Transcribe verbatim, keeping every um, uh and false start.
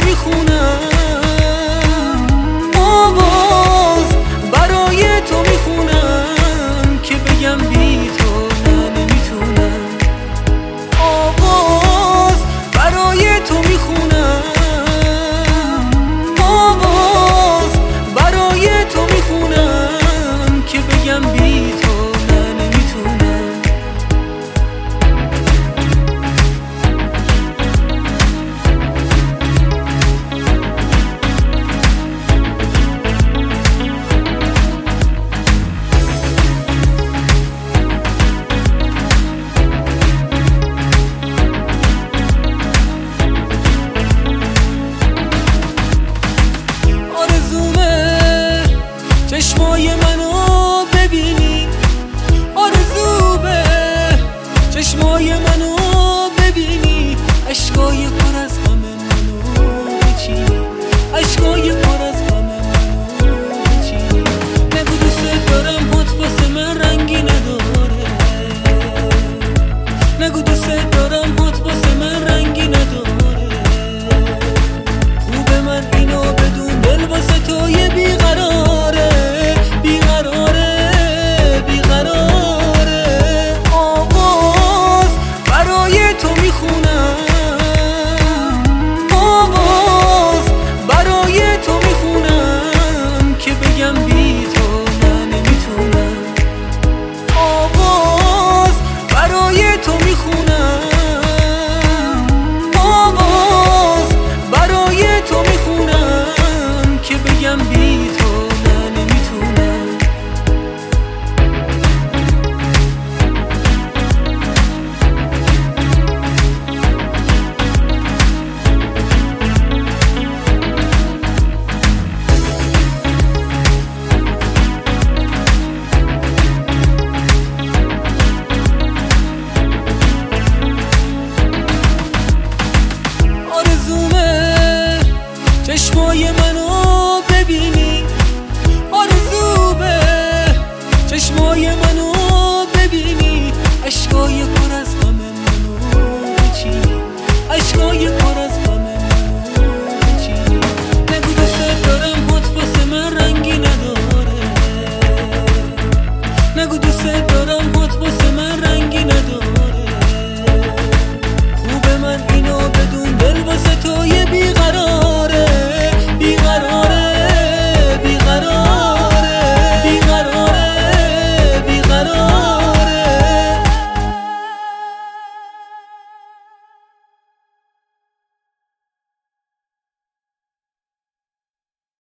میخونم، آواز برای تو میخونم که بگم بی تو نه نمیتونم. آواز برای تو میخونم، آواز برای تو میخونم که بگم بی تو نه نمیتونم. چشمای منو ببینی، آرزو به چشمای منو ببینی، اشکای پر از غم منو بچینی، اشکای پر از غم منو بچینی. نگو دوست دارم هات واسه من رنگی نداره، نگو دوست دارم هات واسه من رنگی نداره. خوبه من اینو بدون دل واسه تو یه بیقراره، تو میخونم، آواز برای تو میخونم که بگم بی تو نه نمیتونم. آواز برای تو میخونم، آواز برای تو میخونم که بگم بی تو نه نمیتونم. چشمای منو ببینی، آرزو به چشمای منو